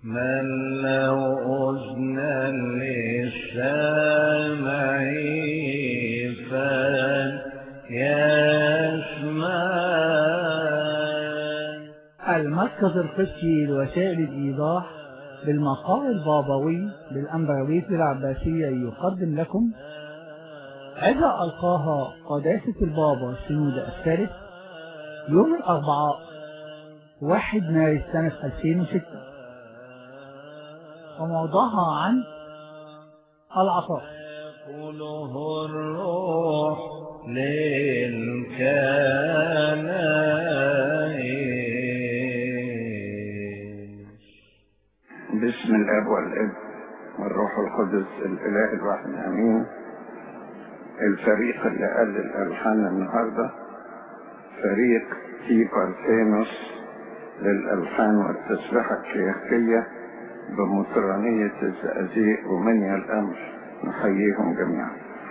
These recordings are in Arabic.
من له أذنا للسامع فليسمع. المركز القبطي لوسائل الإيضاح بالمقال البابوي بالأنبروية العباسية يقدم لكم عظة ألقاها قداسة البابا السنود الثالث يوم الأربعاء 1 مارس سنة 2006، وموضوعها عن العطاء. يقوله الروح للكنائس. بسم الاب والابن والروح القدس الاله الواحد امين. الفريق اللي قال الالحان النهارده فريق تي بارثينوس للالحان والتسبيحه الكياكيه بمطرانيه الزقازيق ومنيا الامر. نحييهم جميعا.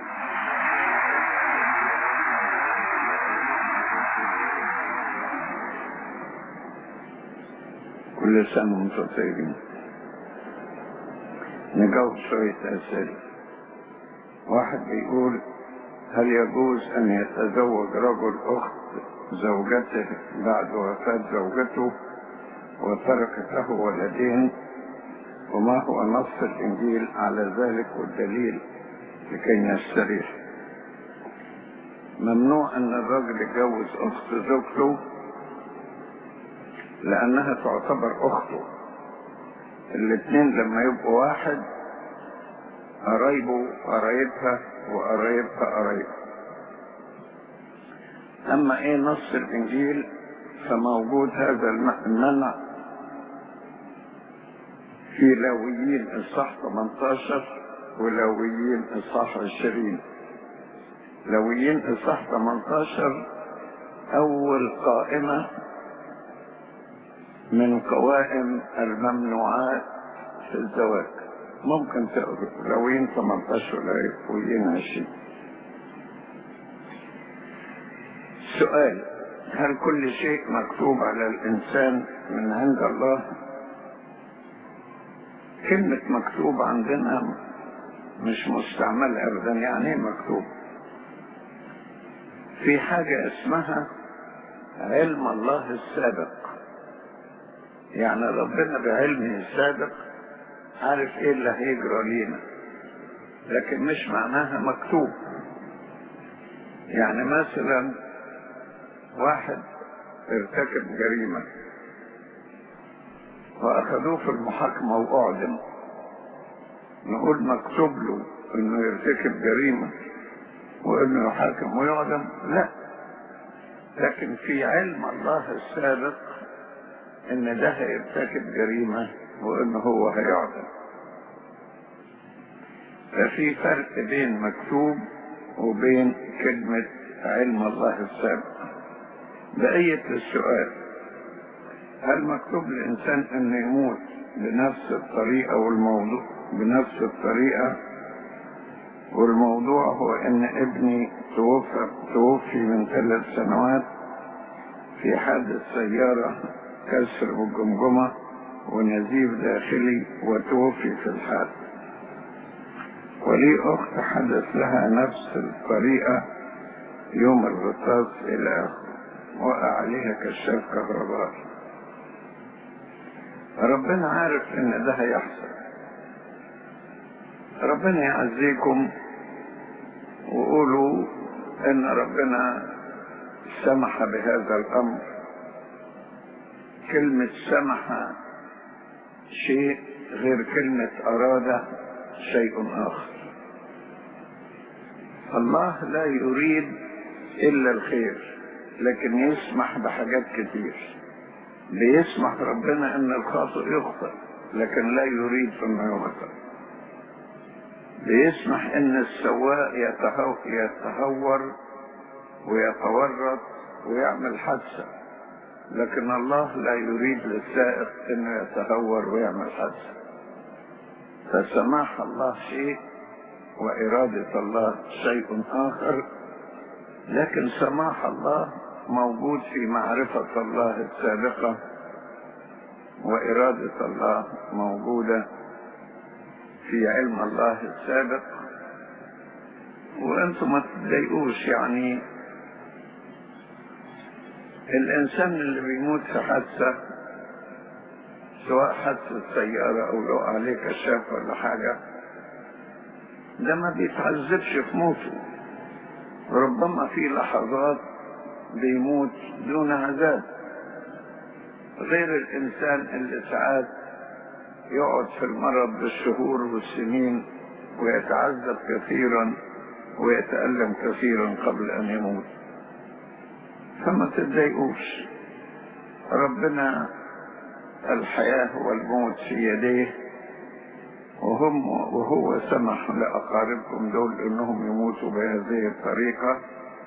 كل سنه وانتم طيبين. نجاوب شويه اسئله. واحد بيقول: هل يجوز ان يتزوج رجل اخت زوجته بعد وفاة زوجته وتركت له ولدين؟ وما هو نص الانجيل على ذلك والدليل لكي نستريح؟ ممنوع ان الرجل يتجوز اخت زوجته لانها تعتبر اخته. الاثنين لما يبقوا واحد قرايبه قرايبها وقرايبها قرايبه. اما ايه نص الانجيل فموجود هذا المنع في لاويين اصحاح 18 ولاويين اصحاح 20. لاويين اصحاح 18 اول قائمة من قوائم الممنوعات في الزواج. ممكن تقرأ لاويين 18 ولاويين 20. سؤال: هل كل شيء مكتوب على الإنسان من عند الله؟ كلمة مكتوب عندنا مش مستعملة أبدا. يعني ايه مكتوب؟ في حاجة اسمها علم الله السابق. يعني ربنا بعلمه السابق عارف ايه اللي هيجرى لينا، لكن مش معناها مكتوب. يعني مثلا واحد ارتكب جريمة واخذوه في المحاكمة واعدم، نقول مكتوب له انه يرتكب جريمة وانه يحاكم ويعدم؟ لا. لكن في علم الله السابق ان ده هيرتكب جريمة وانه هو هيعدم. ففي فرق بين مكتوب وبين كلمة علم الله السابق. بقية السؤال: هل مكتوب للإنسان أن يموت بنفس الطريقة والموضوع بنفس الطريقة؟ والموضوع هو أن ابني توفي من 3 سنوات في حادث سيارة كسر بالجمجمة ونزيف داخلي وتوفي في الحادث. ولي أخت حدث لها نفس الطريقة يوم الغطاس إلى آخره، وقع عليها كشاف كهربائي. ربنا عارف ان ده هيحصل. ربنا يعزيكم وقولوا ان ربنا سمح بهذا الامر. كلمة سمح شيء غير كلمة اراد شيء اخر. الله لا يريد الا الخير، لكن يسمح بحاجات كتير. بيسمح ربنا ان الخاطئ يخطئ لكن لا يريد انه يخطئ. بيسمح ان السواق يتهور ويتورط ويعمل حادثة، لكن الله لا يريد للسائق انه يتهور ويعمل حادثة. فسماح الله شيء وإرادة الله شيء آخر. لكن سماح الله موجود في معرفة الله السابقة وإرادة الله موجودة في علم الله السابق. وأنتم ما تتضايقوش، يعني الإنسان اللي بيموت في حادثة، سواء حادثة سيارة أو لو عليه كشاف ولا حاجة، ده ما بيتعذبش في موته. ربما في لحظات بيموت دون عذاب، غير الإنسان اللي ساعات يقعد في المرض بالشهور والسنين ويتعذب كثيرا ويتألم كثيرا قبل أن يموت. فما تتضايقوش، ربنا الحياة والموت في يديه، وهو سمح لأقاربكم دول إنهم يموتوا بهذه الطريقة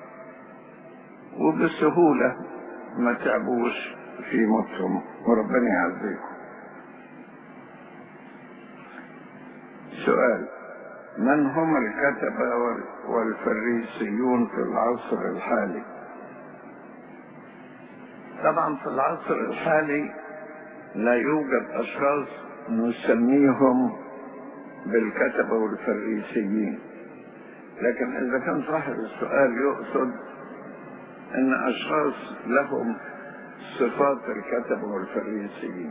وبسهولة، ما تعبوش في موتهم، وربنا يعزيكم. سؤال: من هم الكتبة والفريسيون في العصر الحالي؟ طبعا في العصر الحالي لا يوجد أشخاص نسميهم بالكتبة والفريسيين، لكن إذا كان صاحب السؤال يقصد أن أشخاص لهم صفات الكتبة والفريسيين.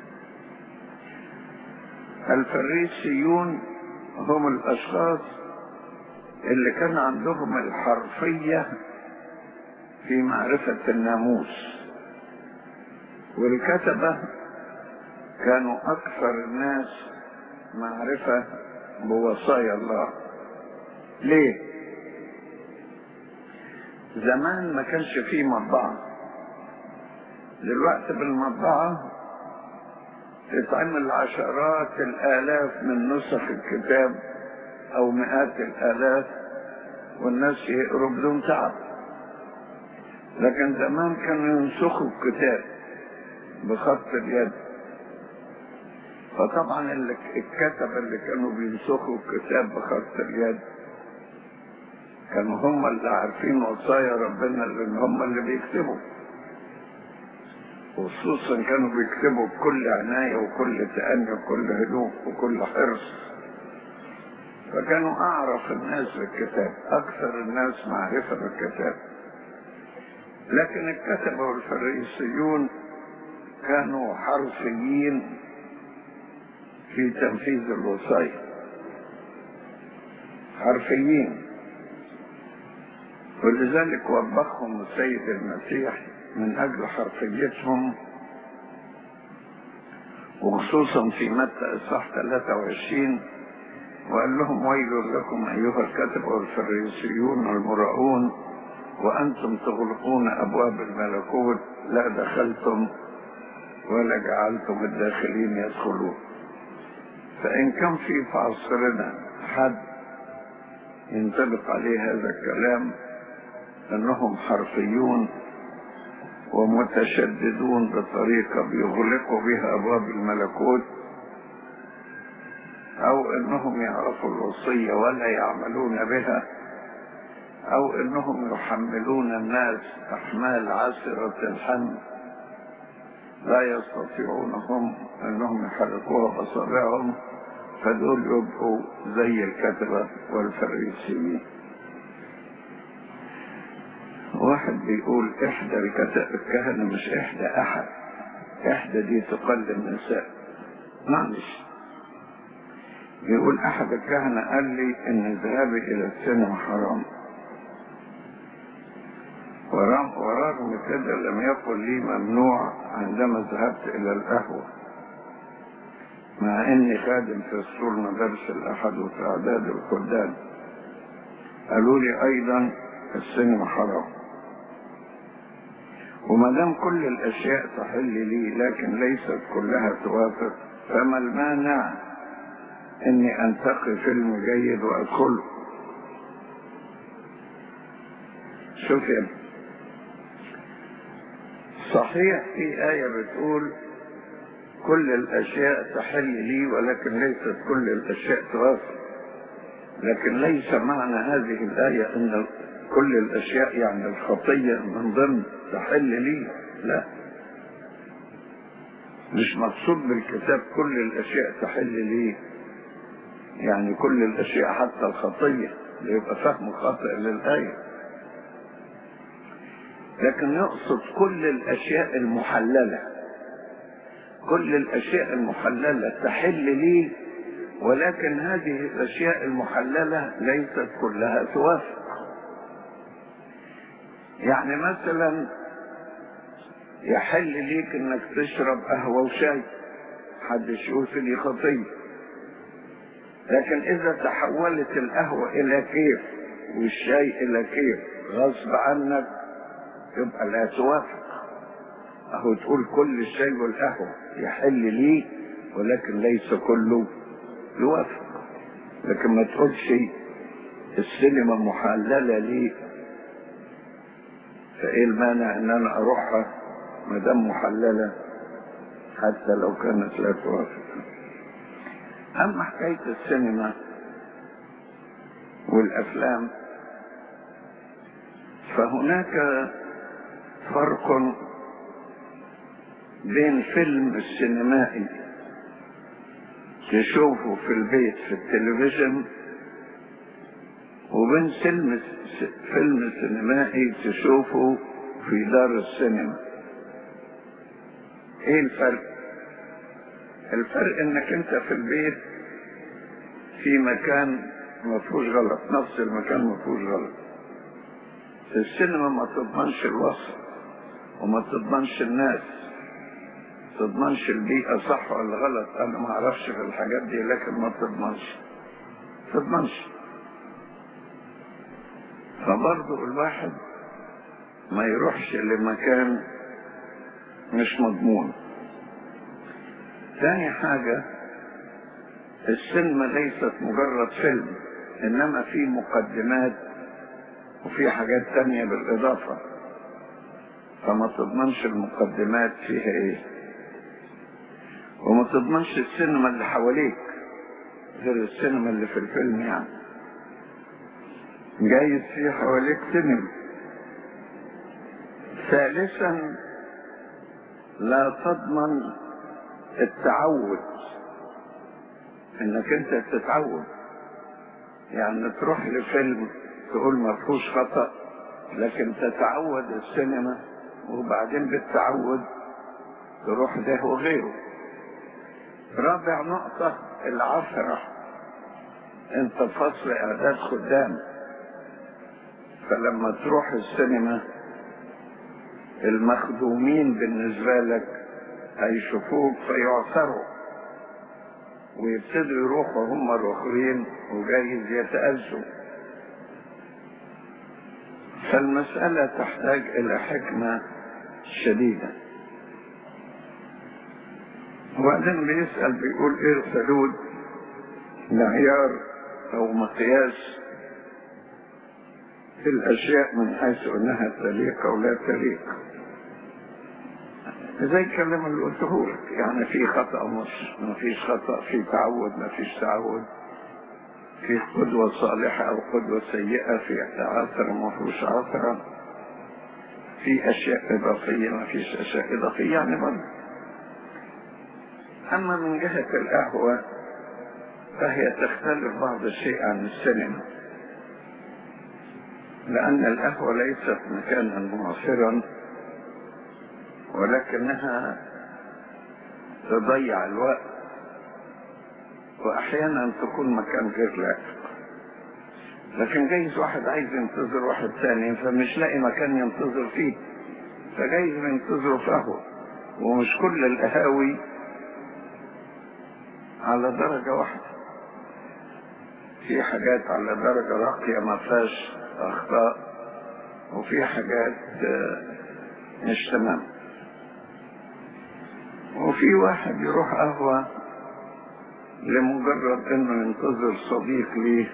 الفريسيون هم الأشخاص اللي كان عندهم الحرفية في معرفة الناموس، والكتبة كانوا أكثر الناس معرفة بوصايا الله. ليه؟ زمان ما كانش فيه مطبعة، دلوقتي بالمطبعة تتعمل عشرات الآلاف من نسخ الكتاب أو مئات الآلاف، والناس يقروا بدون تعب. لكن زمان كانوا ينسخوا الكتاب بخط اليد، فطبعا الكتبة اللي كانوا بينسخوا الكتاب بخط اليد كانوا هم اللي عارفين وصايا ربنا، لأن هم اللي بيكتبوا، وخصوصا كانوا بيكتبوا بكل عناية وكل تأني وكل هدوء وكل حرص، فكانوا أعرف الناس بالكتاب، أكثر الناس معرفة بالكتاب. لكن الكتبة والفريسيون كانوا حرفيين في تنفيذ الوصايا، حرفيين، ولذلك وبخهم السيد المسيح من أجل حرفيتهم، وخصوصا في متى إصحاح 23 وقال لهم: ويل لكم أيها الكتبة والفريسيون المراؤون، وأنتم تغلقون أبواب الملكوت، لا دخلتم ولا جعلتم الداخلين يدخلون. فإن كان في عصرنا حد ينطبق عليه هذا الكلام، أنهم حرفيون ومتشددون بطريقة بيغلقوا بها أبواب الملكوت، أو أنهم يعرفوا الوصية ولا يعملون بها، أو أنهم يحملون الناس أحمال عسرة الحمل لا يستطيعون هم أنهم يحركوها بأصابعهم، فدول يبقوا زي الكتبة والفريسيين. واحد بيقول: إحدى الكهنة، مش إحدى أحد، إحدى دي تقل النساء، معلش. بيقول: أحد الكهنة قال لي إن ذهابي إلى السينما حرام، ورغم كده لم يقل لي ممنوع عندما ذهبت إلى القهوة، مع إني خادم في فصول مدارس الأحد وفي إعداد الخدام. قالوا لي أيضا السينما حرام، وما دام كل الأشياء تحل لي لكن ليست كلها توافق، فما المانع إني أنتقي فيلم جيد وأدخله؟ شوف يا صحيح في آية بتقول كل الأشياء تحل لي ولكن ليست كل الأشياء توافق، لكن ليس معنى هذه الآية أن كل الأشياء يعني الخطية من ضمن تحل لي، لا. مش مقصود بالكتاب كل الأشياء تحل ليه، يعني كل الأشياء حتى الخطية، يبقى فهم خاطئ للآية، لكن يقصد كل الأشياء المحللة. كل الأشياء المحللة تحل ليه، ولكن هذه الأشياء المحللة ليست كلها توافق. يعني مثلا يحل ليك انك تشرب قهوة وشاي، محدش يقول في دي خطية، لكن اذا تحولت القهوة الى كيف والشاي الى كيف غصب عنك يبقى لا توافق. اهو تقول كل الشاي والقهوة يحل ليه، ولكن ليس كله يوافق. لكن ما تقولش السينما محللة ليه، فايه المانع ان انا اروحها ما دام محللة حتى لو كانت لا توافق. اما حكاية السينما والافلام فهناك فرق بين فيلم السينمائي تشوفه في البيت في التلفزيون، وبين فيلم سينمائي تشوفه في دار السينما. ايه الفرق؟ الفرق انك انت في البيت في مكان ما فيهوش غلط، نفس المكان ما فيهوش غلط. في السينما ما تضمنش الوصف وما تضمنش الناس، ما تضمنش البيئة صح ولا غلط. انا ما اعرفش في الحاجات دي، لكن ما تضمنش. فبرضو الواحد ما يروحش لمكان مش مضمون. ثاني حاجة، السينما ليست مجرد فيلم، انما في مقدمات وفي حاجات تانية بالاضافة، فما تضمنش المقدمات فيها ايه، وما تضمنش السينما اللي حواليك غير السينما اللي في الفيلم. يعني جايز في حواليك سينما. ثالثا، لا تضمن التعود، انك انت تتعود. يعني تروح لفيلم تقول ما فيهوش خطأ، لكن تتعود السينما وبعدين بالتعود تروح ده وغيره. رابع نقطة، العثرة. انت فصل اعداد خدام، فلما تروح السينما المخدومين بالنسبة لك هيشوفوك فيعثروا ويبتدوا يروحوا هم الآخرين وجايز يتأذوا. فالمسألة تحتاج إلى حكمة شديدة. وبعدين بيسأل بيقول إيه الحدود معيار أو مقياس في الأشياء من حيث أنها تليق أو لا تليق؟ زي الكلام اللي قلته لك، يعني في خطأ ما فيش خطأ، في تعود ما فيش تعود، في قدوة صالحة أو قدوة سيئة، في عثرة ما فيش عثرة، في أشياء إضافية ما فيش أشياء إضافية، يعني برضه. أما من جهة القهوة فهي تختلف بعض الشيء عن السينما، لأن القهوة ليست مكانا معاصرا، ولكنها تضيع الوقت، وأحيانا تكون مكان غير لائق. لكن جايز واحد عايز ينتظر واحد ثاني فمش لاقي مكان ينتظر فيه، فجايز ينتظره في قهوة. ومش كل القهاوي على درجة واحدة، في حاجات على درجة راقية ما فيهاش أخطاء، وفي حاجات مش تمام. وفي واحد يروح قهوة لمجرد انه ينتظر صديق ليه،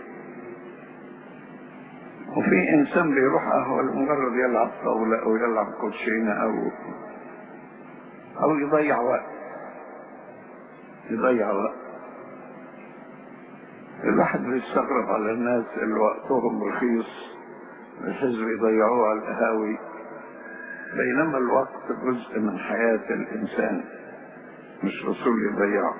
وفي انسان بيروح قهوة لمجرد يلعب طاولة او يلعب كوتشينة او يضيع وقت. الواحد بيستغرب على الناس اللي وقتهم رخيص بحيث يضيعوه على القهاوي، بينما الوقت جزء من حياة الإنسان. مش أصول يضيعوا.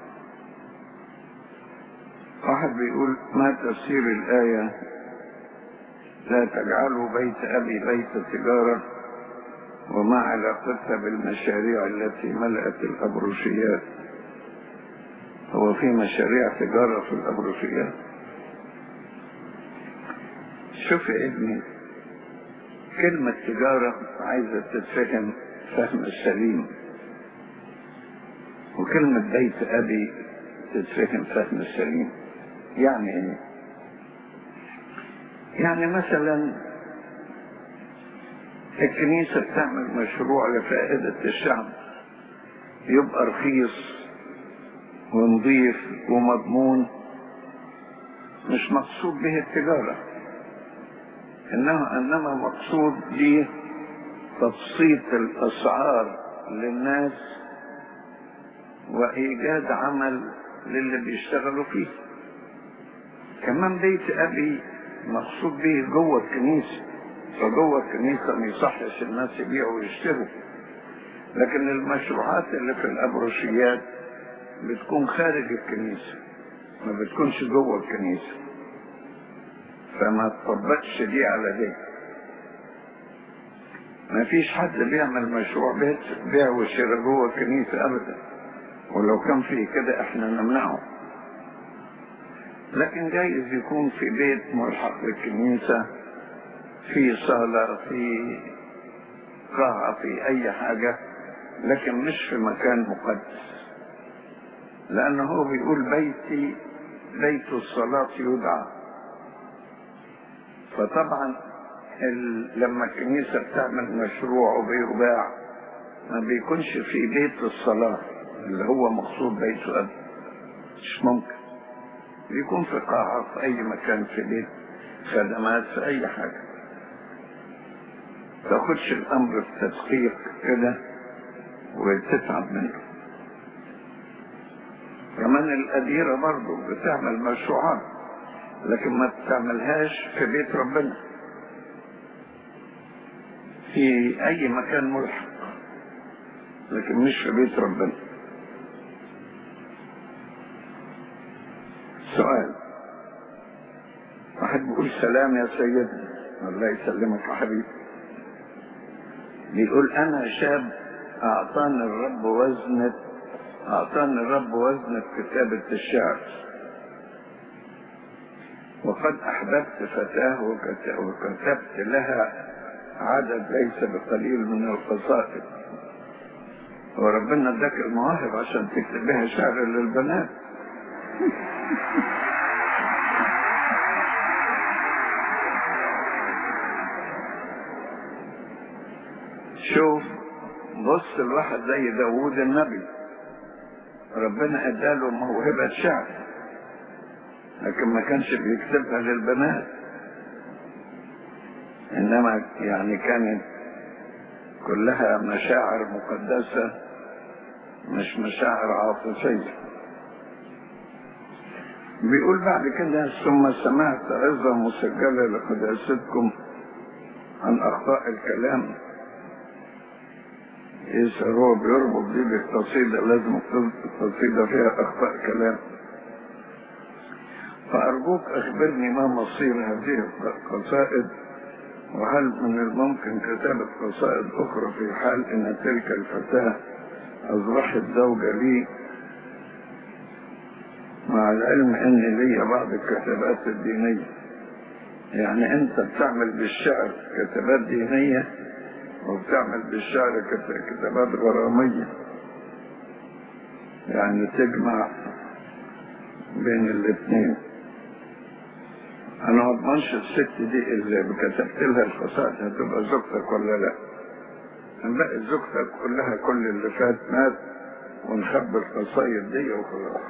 واحد بيقول ما تفسير الآية لا تجعلوا بيت أبي بيت تجارة، وما علاقتها بالمشاريع التي ملأت الأبروشيات؟ هو في مشاريع تجارة في الأبروشيات؟ شوف يا ابني، كلمة تجارة عايزة تتفهم فهم السليم، وكلمة بيت أبي تتفهم فهم السليم. يعني ايه؟ يعني مثلا الكنيسة بتعمل مشروع لفائدة الشعب، يبقى رخيص ونظيف ومضمون، مش مقصود به التجارة، إنما مقصود به تبسيط الأسعار للناس وإيجاد عمل للي بيشتغلوا فيه. كمان بيت أبي مقصود به جوه الكنيسة، فجوه الكنيسة ما يصحش الناس يبيعوا ويشتروا، لكن المشروعات اللي في الأبروشيات بتكون خارج الكنيسة، ما بتكونش جوه الكنيسة، فما تطبقش دي على دي. ما فيش حد بيعمل مشروع بيع وشراء جوه الكنيسة أبدا، ولو كان فيه كده احنا نمنعه. لكن جايز يكون في بيت ملحق بالكنيسة، في صالة، في قاعة، في أي حاجة، لكن مش في مكان مقدس، لأنه هو بيقول بيتي بيت الصلاة يدعى. فطبعا لما الكنيسة بتعمل مشروع وبيباع ما بيكونش في بيت الصلاة اللي هو مقصود بيت أب، مش ممكن. بيكون في قاعة، في أي مكان، في بيت خدمات، في أي حاجة. تاخدش الأمر في تدقيق كده وتتعب منه. كمان الأديرة برضو بتعمل مشروعات، لكن ما بتعملهاش في بيت ربنا، في أي مكان ملحق، لكن مش في بيت ربنا. سؤال، واحد بيقول سلام يا سيدنا. الله يسلمك يا حبيبي. بيقول أنا شاب أعطاني الرب وزنة كتابة الشعر، وقد أحببت فتاة وكتبت لها عدد ليس بقليل من القصائد، وربنا اداك المواهب عشان تكتب بها شعر للبنات. شوف، بص الواحد زي داوود النبي، ربنا اداله موهبة شعر، لكن ما كانش بيكتبها للبنات، انما يعني كانت كلها مشاعر مقدسة، مش مشاعر عاطفية. بيقول بعد كده ثم سمعت عظة مسجلة لقداستكم عن أخطاء الكلام. يسأل هو بيربط دي بالقصيدة، لازم القصيدة فيها أخطاء كلام. فأرجوك أخبرني ما مصير هذه القصائد، وهل من الممكن كتابة قصائد أخرى في حال أن تلك الفتاة أصبحت زوجة لي، مع العلم أن لي بعض الكتابات الدينية. يعني أنت بتعمل بالشعر كتابات دينية وبتعمل بالشعر كتابات غرامية، يعني تجمع بين الاثنين. أنا ما أضمنش الست دي اللي كتبت لها القصائد هتبقى زوجتك ولا لا. نلاقي زوجتك كلها كل اللي فات مات ونخبي القصايد دي وخلاص.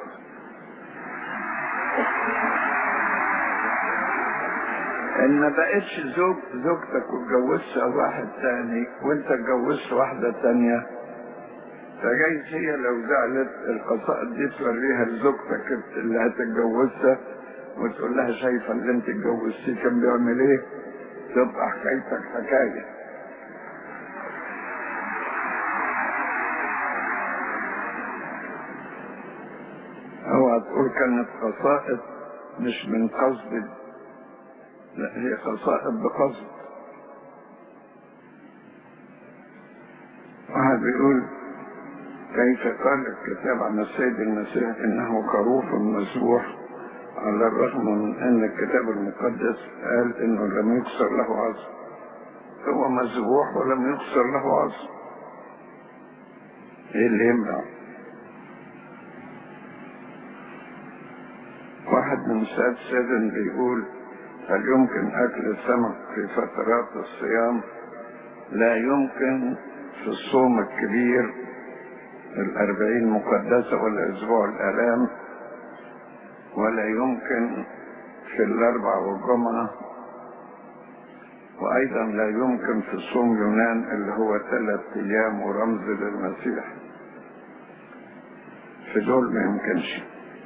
إن ما بقتش زوجتك واتجوزت واحد تاني وانت اتجوزت واحدة تانية، فجايز هي لو زعلت القصائد دي توريها لزوجتك اللي هتتجوزها وتقول لها شايفة اللي انت اتجوزتيه كان بيعمل ايه، تبقى حكايتك حكاية. اوعى تقول كانت قصائد مش من قصد، لا هي قصائد بقصد. واحد بيقول كيف قال الكتاب عن السيد المسيح انه خروف مذبوح، على الرغم من ان الكتاب المقدس قال انه لم يكسر له عظم. هو مذبوح ولم يكسر له عظم، ايه اللي يمنع؟ واحد من ساد سيدن بيقول هل يمكن اكل السمك في فترات الصيام؟ لا يمكن في الصوم الكبير 40 مقدسة والاسبوع الالام، ولا يمكن في الاربع والجمعة، وايضا لا يمكن في صوم يونان اللي هو 3 ايام ورمز للمسيح. في دول ما يمكنش.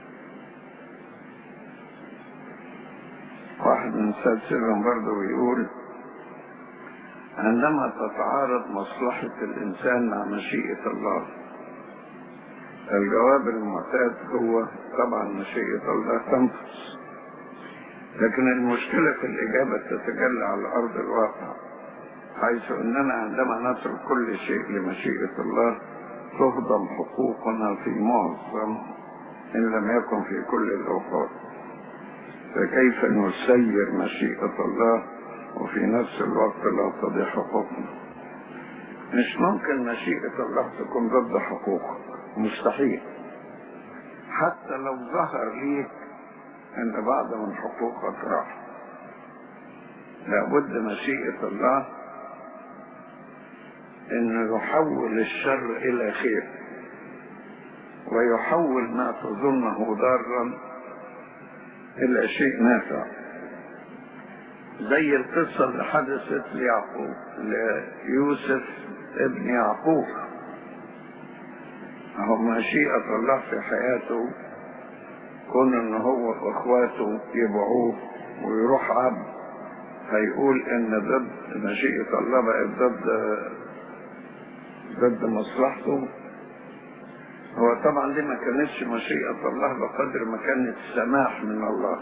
واحد من ساد سيدن برضه بيقول عندما تتعارض مصلحة الإنسان مع مشيئة الله، الجواب المعتاد هو طبعا مشيئة الله تنفذ، لكن المشكلة في الإجابة تتجلى على أرض الواقع، حيث أننا عندما نترك كل شيء لمشيئة الله تهضم حقوقنا في معظم إن لم يكن في كل الأوقات. فكيف نسير مشيئة الله وفي نفس الوقت لا تضيع حقوقنا؟ مش ممكن مشيئة الله تكون ضد حقوقك، مستحيل. حتى لو ظهر ليك ان بعض من حقوقك راح، لابد مشيئة الله انه يحول الشر الى خير، ويحول ما تظنه ضارا الى شيء نافع. زي القصة اللي حدثت ليوسف ابن يعقوب، هو مشيئة الله في حياته كون ان هو واخواته يبيعوه ويروح عبد، هيقول ان ضد مشيئة الله بقت ضد مصلحته. هو طبعا دي ما كانتش مشيئة الله بقدر ما كانت سماح من الله،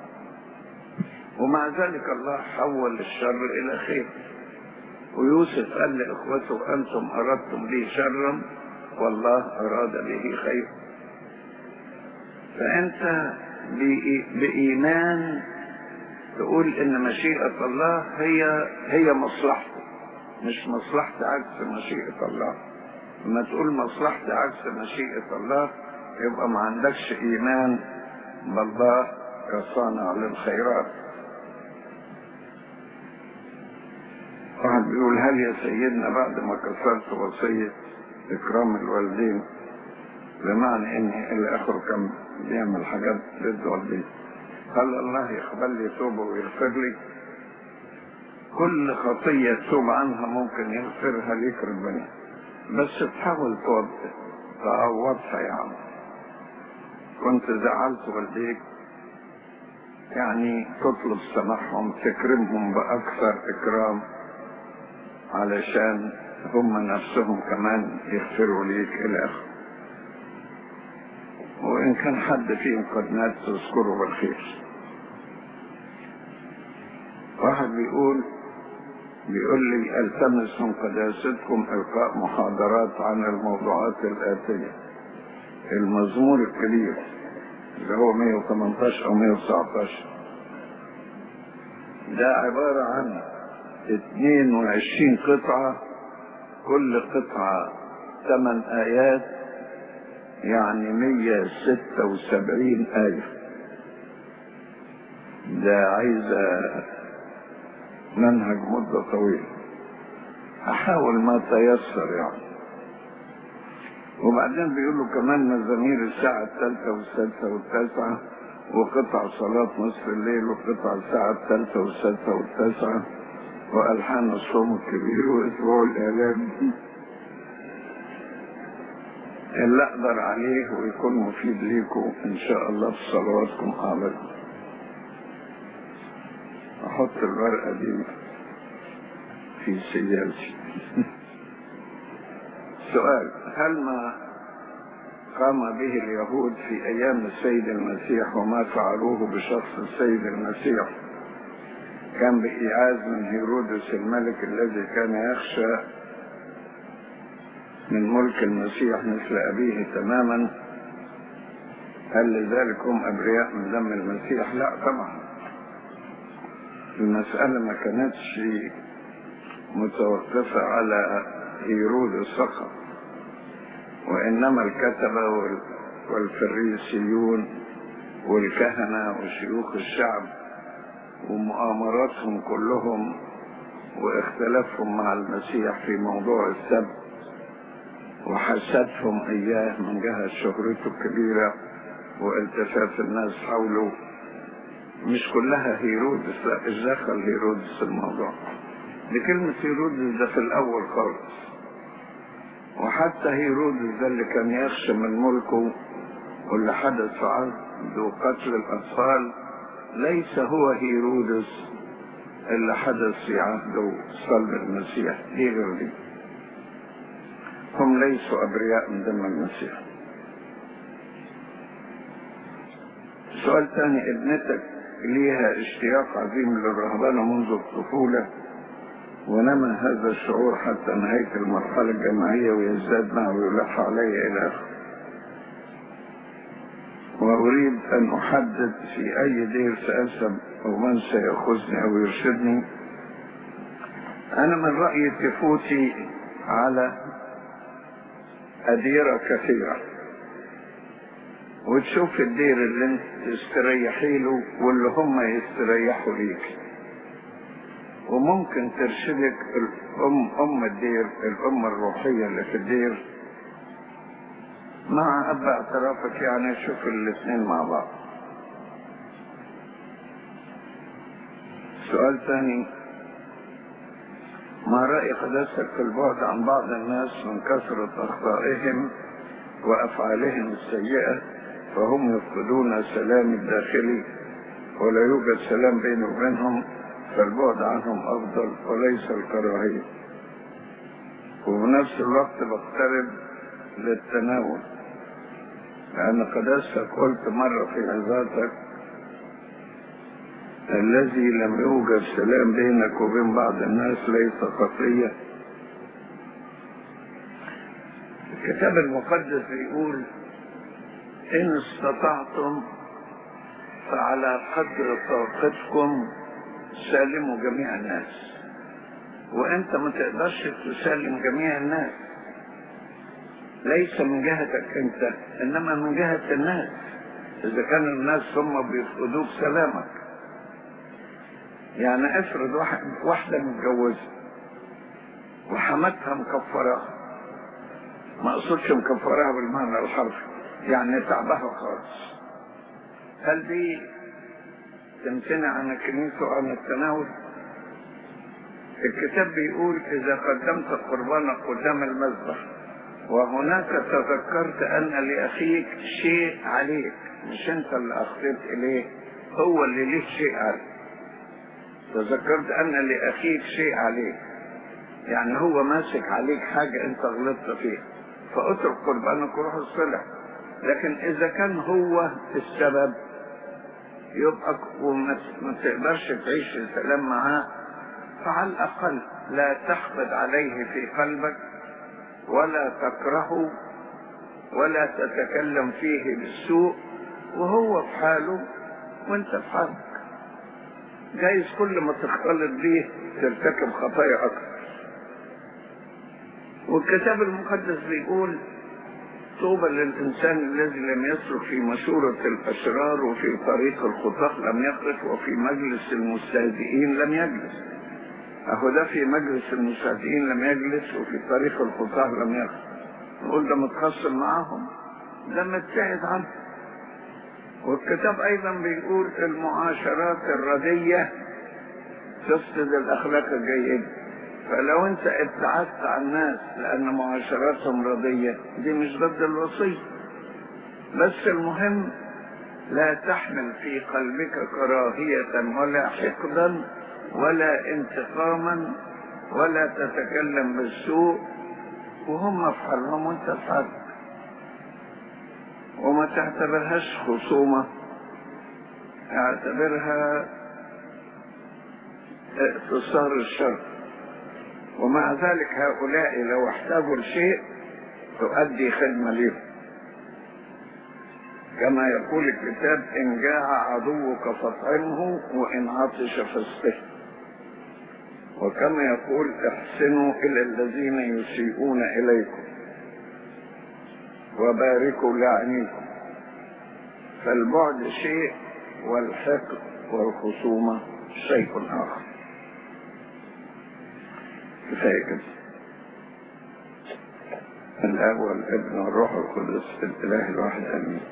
ومع ذلك الله حول الشر الى خير. ويوسف قال لاخوته انتم اردتم به شرا والله اراد به خير. فانت بايمان تقول ان مشيئة الله هي مصلحته، مش مصلحة عكس مشيئة الله. لما تقول مصلحة عكس مشيئة الله يبقى ما عندكش ايمان بالله كصانع للخيرات. واحد بيقول هل يا سيدنا بعد ما كسرت وصية اكرام الوالدين، بمعنى اني الى اخره كان بيعمل حاجات ضد والديه، هل الله يقبل لي توبه ويغفر لي؟ كل خطية تتوب عنها ممكن يغفرها ليك ربنا، بس تحاول تعوضها. يعني كنت زعلت والديك، يعني تطلب سماحهم، تكرمهم بأكثر إكرام علشان هم نفسهم كمان يغفروا ليك إلى آخره. وإن كان حد فيهم قد مات تذكره بالخير. واحد بيقول لي التمس من قداستكم إلقاء محاضرات عن الموضوعات الآتية. المزمور الكبير اللي هو 118 أو 119 ده عبارة عن 22 قطعة، كل قطعة 8 آيات، يعني 176 آية. ده عايزة منهج مدة طويلة، أحاول ما تيسر يعني. وبعدين بيقولوا كمان مزامير الساعة 3 والسادسة والتاسعة، وقطع صلاة نصف الليل، وقطع الساعة 3 والسادسة والتاسعة، وألحان الصوم الكبير، وأسبوع الآلام. اللي أقدر عليه ويكون مفيد ليكم إن شاء الله في صلواتكم حاضر. أحط الورقة دي في سيالتي. سؤال: هل ما قام به اليهود في أيام السيد المسيح وما فعلوه بشخص السيد المسيح كان بإيعاز من هيرودس الملك الذي كان يخشى من ملك المسيح مثل أبيه تماما. هل لذلك هم أبرياء من دم المسيح؟ لا طبعا، المسألة ما كانتش متوقفة على هيرودس فقط، وإنما الكتبة والفريسيون والكهنة وشيوخ الشعب ومؤامراتهم كلهم واختلافهم مع المسيح في موضوع السبت وحسدهم إياه من جهة شهرته الكبيرة والتفات الناس حوله. مش كلها هيرودس، لا، إيش دخل هيرودس الموضوع؟ دي كلمة هيرودس ده في الأول خالص، وحتى هيرودس ده اللي كان يخشى من ملكه واللي حدث في عهده قتل الأطفال ليس هو هيرودس اللي حدث في عهده صلب المسيح، دي غير دي. هم ليسوا أبرياء من دم المسيح. سؤال ثاني، ابنتك ليها اشتياق عظيم للرهبنة منذ الطفولة ونمى هذا الشعور حتى نهاية المرحلة الجامعية ويزداد معه ويلح علي إلى آخره، وأريد أن أحدد في أي دير سأذهب أو من سيأخذني أو يرشدني. أنا من رأيي تفوتي على أديرة كثيرة وتشوف الدير اللي انت تستريحي له واللي هم يستريحوا ليك، وممكن ترشدك أم الدير، الأم الروحية اللي في الدير مع أب اعترافك، يعني شوف الاثنين مع بعض. سؤال ثاني، ما رأي قداستك في البعد عن بعض الناس من كثرة أخطائهم وأفعالهم السيئة فهم يفقدون السلام الداخلي ولا يوجد سلام بينه وبينهم، فالبعد عنهم أفضل وليس الكراهية، وبنفس الوقت بقترب للتناول، لأن قداستك قلت مرة في عظاتك الذي لم يوجد سلام بينك وبين بعض الناس ليس خطية. الكتاب المقدس يقول إن استطعتم فعلى قدر طاقتكم سالموا جميع الناس، وأنت ما تقدرش تسالم جميع الناس، ليس من جهتك أنت إنما من جهة الناس. إذا كان الناس هم بيفقدوك سلامك، يعني افرض واحدة متجوزة وحماتها مكفراها، ما اقصدش مكفراها بالمعنى الحرفي، يعني تعبها خالص، هل دي تمتنع عن الكنيسة وعن التناول؟ الكتاب بيقول إذا قدمت قربانك قدام المذبح وهناك تذكرت أن لأخيك شيء عليك، مش أنت اللي أخطيت إليه، هو اللي ليه شيء عليك، تذكرت أن لأخيك شيء عليك، يعني هو ماسك عليك حاجة أنت غلطت فيها، فأترك قربانك وروح الصلح. لكن إذا كان هو السبب يبقى وما تقدرش تعيش السلام معاه، فعلى الأقل لا تحقد عليه في قلبك ولا تكرهه ولا تتكلم فيه بالسوء، وهو في حاله وانت في حالك. جايز كل ما تختلط بيه ترتكب خطايا أكثر. والكتاب المقدس بيقول طوبى للإنسان الذي لم يسلك في مشورة الأشرار وفي طريق الخطاة لم يقف وفي مجلس المستهزئين لم يجلس. أهو ده في مجلس المستهزئين لم يجلس وفي طريق الخطاة لم يقف، نقول ده متخاصم معهم، ده متبعد عنه. والكتاب أيضا بيقول المعاشرات الردية تفسد الأخلاق الجيدة، فلو أنت ابتعدت عن الناس لأن معاشراتهم ردية دي مش ضد الوصية، بس المهم لا تحمل في قلبك كراهية ولا حقدا ولا انتقاما ولا تتكلم بالسوء، وهم في حالهم وانت في حالك. وما تعتبرهاش خصومة، اعتبرها اقتصار الشر. ومع ذلك هؤلاء لو احتاجوا لشيء تؤدي خدمة لهم، كما يقول الكتاب: إن جاع عدوك فاطعمه وإن عطش فاسقه. وكما يقول: احسنوا إلى الذين يسيئون إليكم وباركوا لعنيكم. فالبعد شيء والحقد والخصومة شيء آخر. كفاية كده. الآب والابن والروح القدس الإله الواحد آمين.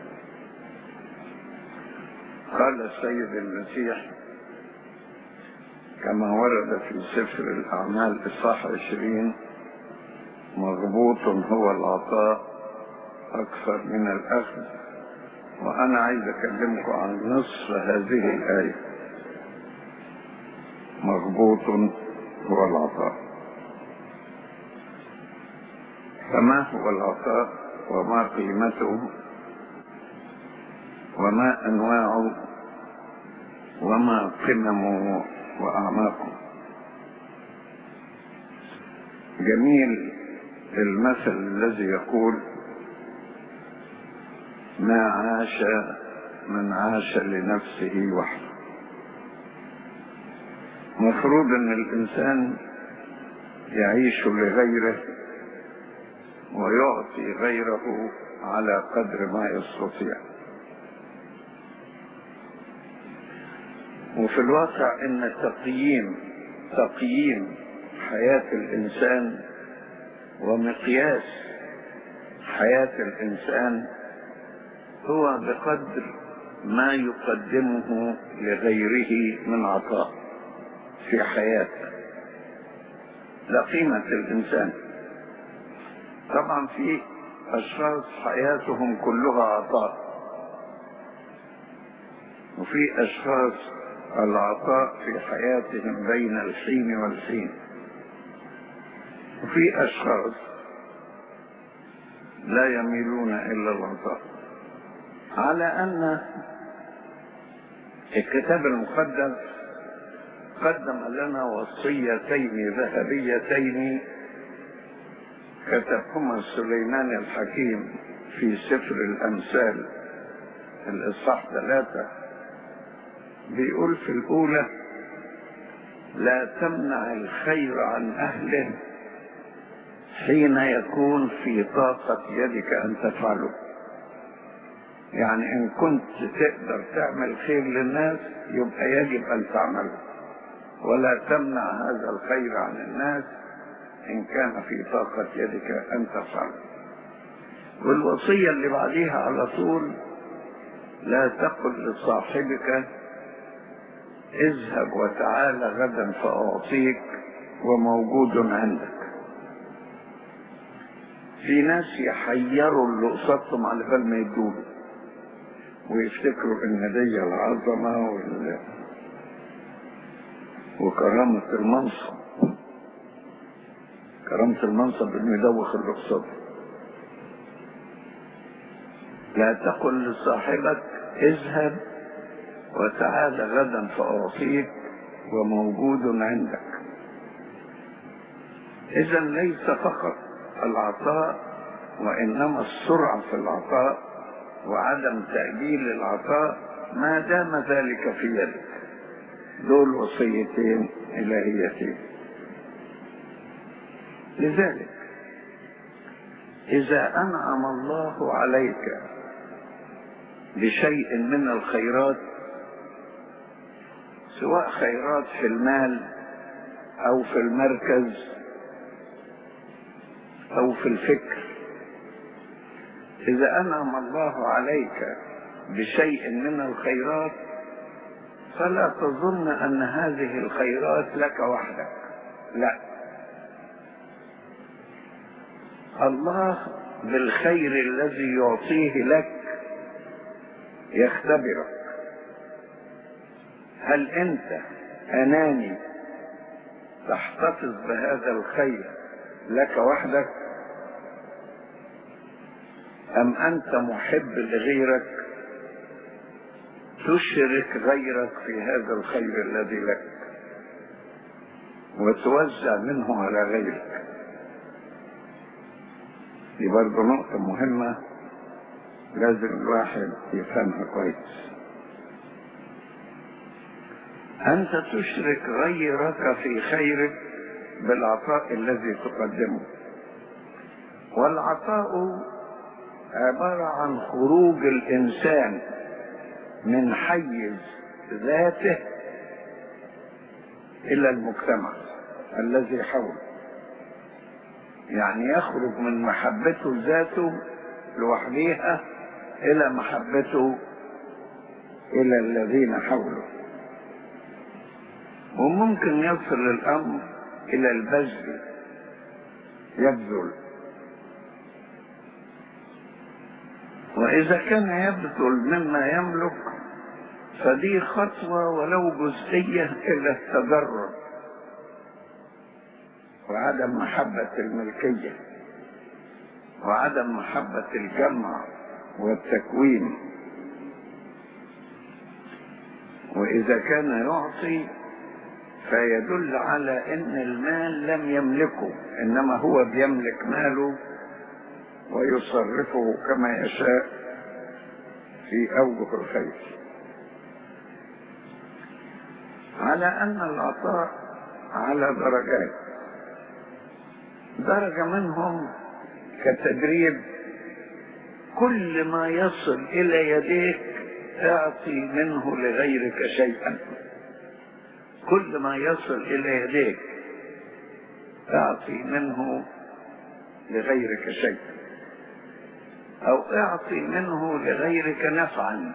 قال السيد المسيح كما ورد في سفر الأعمال إصحاح 20: مغبوط هو العطاء أكثر من الأخذ. وأنا عايز أكلمكم عن نصف هذه الآية: مغبوط هو العطاء. فما هو العطاء وما قيمته وما أنواعه وما قممه وأعماقه؟ جميل المثل الذي يقول: ما عاش من عاش لنفسه وحده. مفروض ان الانسان يعيش لغيره ويعطي غيره على قدر ما يستطيع. وفي الواقع ان تقييم حياة الانسان ومقياس حياة الانسان هو بقدر ما يقدمه لغيره من عطاء في حياته. لا قيمة الإنسان. طبعا في أشخاص حياتهم كلها عطاء، وفي أشخاص العطاء في حياتهم بين الحين والحين، وفي أشخاص لا يميلون إلا العطاء. على أن الكتاب المقدس قدم لنا وصيتين ذهبيتين كتبهما سليمان الحكيم في سفر الأمثال الإصحاح 3. بيقول في الأولى: لا تمنع الخير عن أهله حين يكون في طاقة يدك أن تفعله. يعني إن كنت تقدر تعمل خير للناس يبقى يجب أن تعمله، ولا تمنع هذا الخير عن الناس إن كان في طاقة يدك أن تفعله. والوصية اللي بعديها على طول: لا تقل لصاحبك اذهب وتعال غدا فأعطيك وموجود عندك. في ناس يحيروا اللي قصدهم على بال ما يدوله ويفتكروا ان دي العظمة وكرامة المنصب. كرامة المنصب انه يدوخ اللي قصده. لا تقل لصاحبك اذهب وتعال غدا فأعطيك وموجود عندك. إذا ليس فقط العطاء، وإنما السرعة في العطاء وعدم تأجيل العطاء ما دام ذلك في يدك. دول وصيتين إلهيتين. لذلك إذا أنعم الله عليك بشيء من الخيرات، سواء خيرات في المال أو في المركز أو في الفكر، إذا أنعم الله عليك بشيء من الخيرات فلا تظن أن هذه الخيرات لك وحدك. لا، الله بالخير الذي يعطيه لك يختبرك. هل أنت أناني تحتفظ بهذا الخير لك وحدك، أم أنت محب لغيرك تشرك غيرك في هذا الخير الذي لك وتوزع منه على غيرك؟ دي برضه نقطة مهمة لازم الواحد يفهمها كويس. أنت تشرك غيرك في خيرك بالعطاء الذي تقدمه، والعطاء عبارة عن خروج الإنسان من حيز ذاته إلى المجتمع الذي حوله، يعني يخرج من محبته ذاته لوحديها إلى محبته إلى الذين حوله، وممكن يصل الأمر إلى البذل، يبذل. وإذا كان يبذل مما يملك فدي خطوة ولو جزئية إلى التدرج وعدم محبة الملكية وعدم محبة الجمع والتكوين. وإذا كان يعطي فيدل على أن المال لم يملكه، إنما هو بيملك ماله ويصرفه كما يشاء في أوجه الخير. على أن العطاء على درجات، درجة منهم كتدريب، كل ما يصل إلى يديك اعطي منه لغيرك شيئا، كل ما يصل إلى يديك اعطي منه لغيرك شيئا، أو اعطي منه لغيرك نفعا.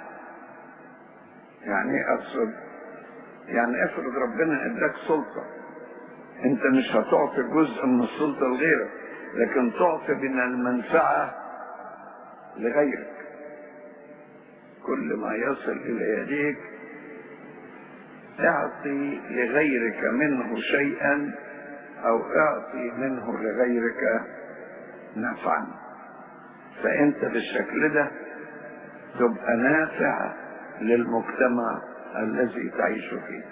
يعني أقصد، يعني افرض ربنا اداك سلطة، انت مش هتعطي جزء من السلطة لغيرك، لكن تعطي من المنفعة لغيرك. كل ما يصل إلى يديك اعطي لغيرك منه شيئا، أو اعطي منه لغيرك نفعا، فأنت بالشكل ده تبقى نافع للمجتمع الذي تعيش فيه.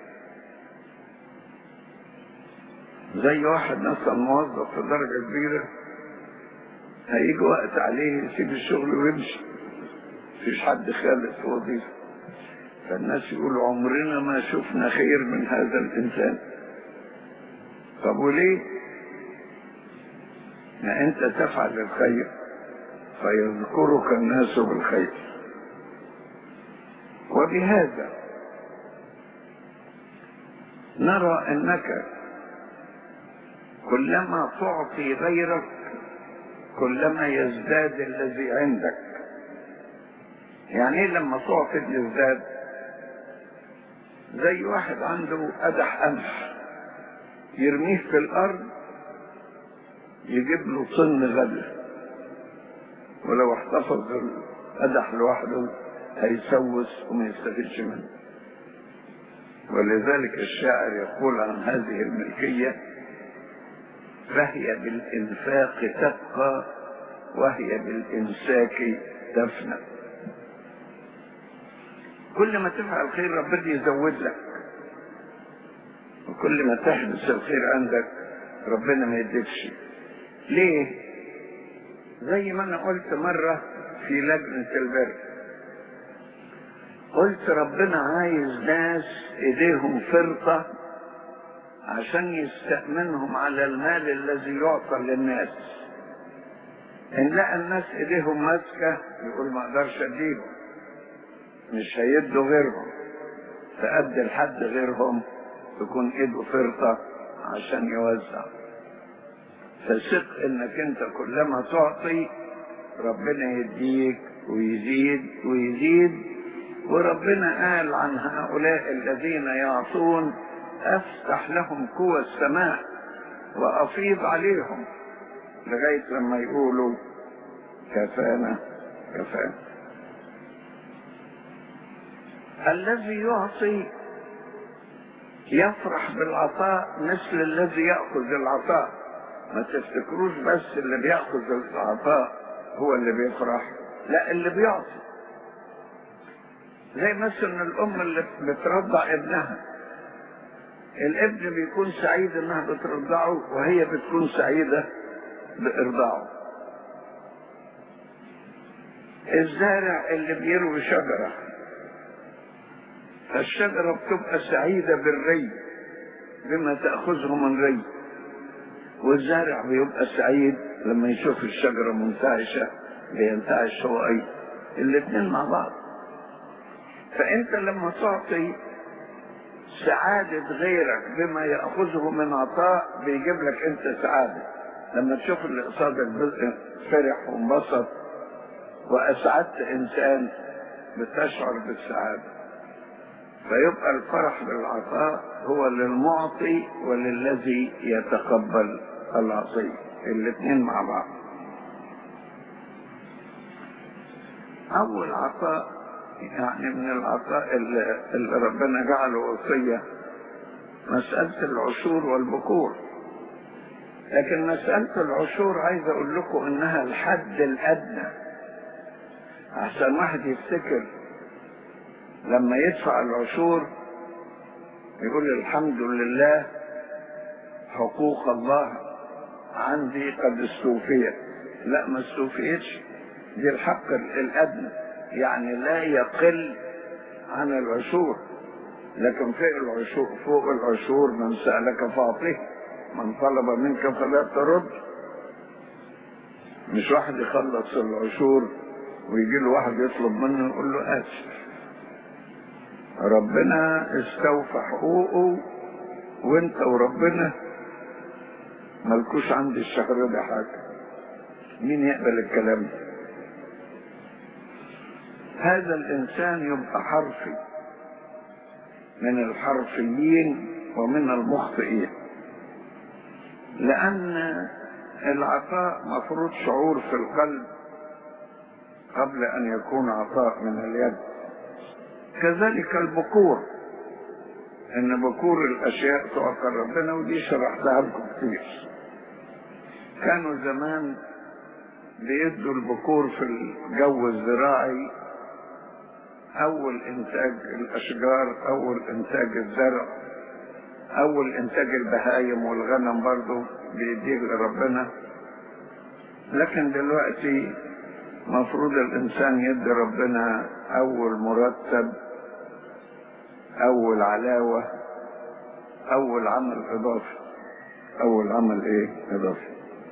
زي واحد مثلا موظف في درجة كبيرة، هيجي وقت عليه يسيب الشغل ويمشي، مفيش حد خالص في وظيفة، فالناس يقولوا عمرنا ما شفنا خير من هذا الإنسان. طب وليه؟ ما أنت تفعل الخير فيذكرك الناس بالخير. وبهذا نرى أنك كلما تعطي غيرك كلما يزداد الذي عندك. يعني ايه لما تعطي يزداد؟ زي واحد عنده قدح قمح يرميه في الارض يجيب له طن غله، ولو احتفظ القدح لوحده هيسوس وما يستفيدش منه. ولذلك الشاعر يقول عن هذه الملكية: فهي بالإنفاق تبقى وهي بالإمساك تفنى. كل ما تفعل خير ربنا يزود لك، وكل ما تحدث الخير عندك ربنا ما يديكش. ليه؟ زي ما انا قلت مرة في لجنة البر، قلت ربنا عايز ناس ايديهم فرطة عشان يستأمنهم على المال الذي يعطى للناس. ان لقى الناس ايديهم ماسكة يقول ما اقدرش اديهم، مش هيدوا غيرهم، فأدي لحد غيرهم تكون ايده فرطة عشان يوزع. فثق انك انت كلما تعطي ربنا يديك ويزيد ويزيد. وربنا قال عن هؤلاء الذين يعطون: افتح لهم قوى السماء وافيض عليهم، لغاية لما يقولوا كفانا كفانا. الذي يعطي يفرح بالعطاء مثل الذي يأخذ العطاء. ما تفتكروش بس اللي بيأخذ العطاء هو اللي بيفرح، لا، اللي بيعطي. زي مثلا الام اللي بترضع ابنها، الابن بيكون سعيد انها بترضعه وهي بتكون سعيدة بارضاعه. الزارع اللي بيروي شجرة، فالشجرة بتبقى سعيدة بالري بما تأخذه من ري، والزارع بيبقى سعيد لما يشوف الشجرة منتعشة بينتعش هو أيضا، الاثنين مع بعض. فأنت لما تعطي سعادة غيرك بما يأخذه من عطاء بيجيب لك أنت سعادة. لما تشوف اللي قصادك فرح وانبسط وأسعدت إنسان بتشعر بالسعادة. فيبقى الفرح بالعطاء هو للمعطي وللذي يتقبل العطية، الاثنين مع بعض. أول عطاء يعني من العطاء اللي ربنا جعله وصية مسألة العشور والبكور. لكن مسألة العشور عايز أقول لكم إنها الحد الأدنى، أحسن واحد يفتكر لما يدفع العشور يقول الحمد لله حقوق الله عندي قد استوفيت. لا، ما استوفيتش، دي الحق الأدنى، يعني لا يقل عن العشور. لكن فوق العشور من سألك فأعطيه، من طلب منك فلا ترد. مش واحد يخلص العشور ويجي له واحد يطلب منه يقول له آسف. ربنا استوفى حقوقه وانت وربنا ملكوش عند الشهر ده حاجة. مين يقبل الكلام ده؟ هذا الإنسان يبقى حرفي من الحرفيين ومن المخطئين، لأن العطاء مفروض شعور في القلب قبل أن يكون عطاء من اليد. كذلك البكور، إن بكور الأشياء تعطى ربنا، ودي شرحتها لكم كتير. كانوا زمان بيدوا البكور في الجو الزراعي، أول إنتاج الأشجار، أول إنتاج الزرع، أول إنتاج البهايم والغنم برضو بيديه لربنا. لكن دلوقتي مفروض الإنسان يدي ربنا أول مرتب، أول علاوة، أول عمل إضافي. أول عمل إيه إضافي؟